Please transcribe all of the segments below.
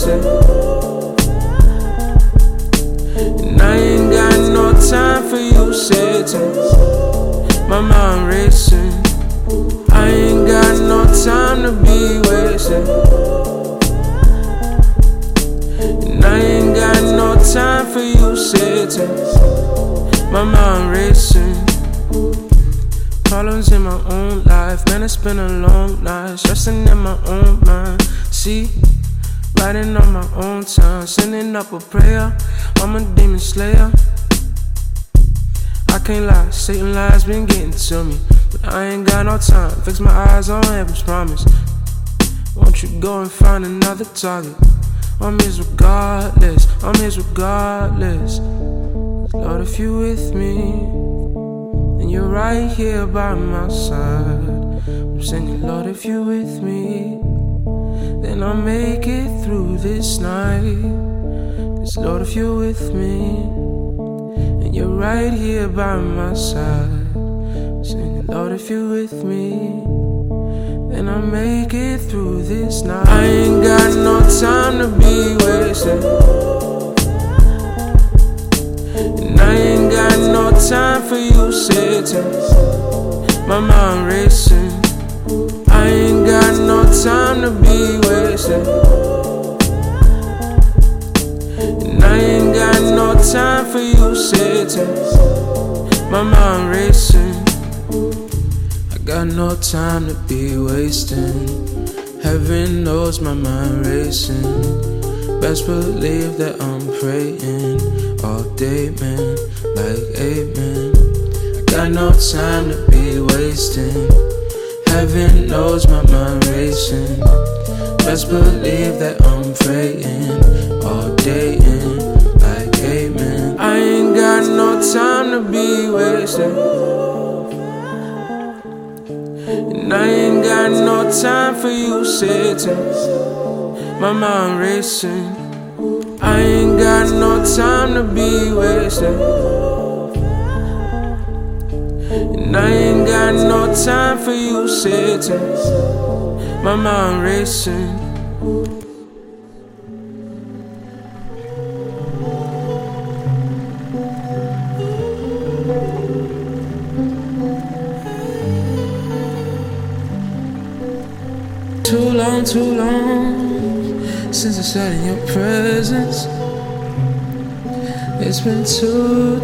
wasted. And I ain't got no time for you sitting. My mind racing. I ain't got no time to be wasted. And I ain't got no time for you sitting. My mind racing. Problems in my own life, man, it's been a long night. Stressing in my own mind. See, writing on my own time, sending up a prayer. I'm a demon slayer. I can't lie, Satan lies been getting to me, but I ain't got no time. Fix my eyes on heaven's promise. Won't you go and find another target? I'm his regardless, I'm his regardless. Lord, if you with me, then you're right here by my side. I'm singing, Lord, if you with me, then I'll make it through this night. 'Cause Lord, if you're with me, and you're right here by my side. I'm singing, Lord, if you're with me, then I'll make it through this night. I ain't got no time to be wasted. And I ain't got no time for you sitting. My mind racing. I ain't got no time to be wasted. And I ain't got no time for you sitting. My mind racing. I got no time to be wasting. Heaven knows my mind racing. Best believe that I'm praying all day, man, like amen. I got no time to be wasting. Heaven knows my mind racing. Best believe that I'm praying all day and like amen. I ain't got no time to be wasting. And I ain't got no time for you sitting. My mind racing. I ain't got no time to be wasted. And I ain't got no time for you sitting. My mind racing. Too long since I sat in your presence. It's been too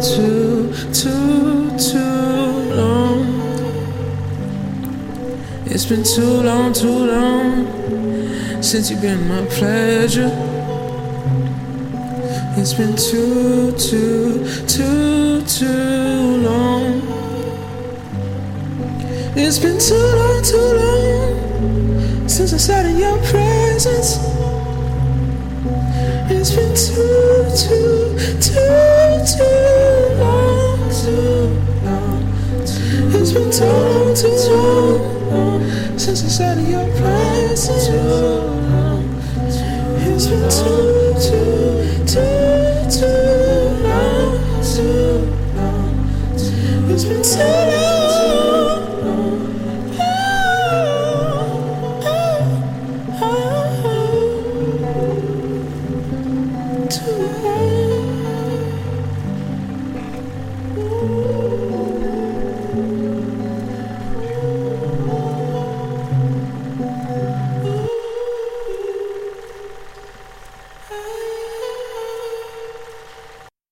long. It's been too long since you've been my pleasure. It's been too long. It's been too long since I sat in your presence. It's been too long. It's been too long since I sat in your presence. It's been too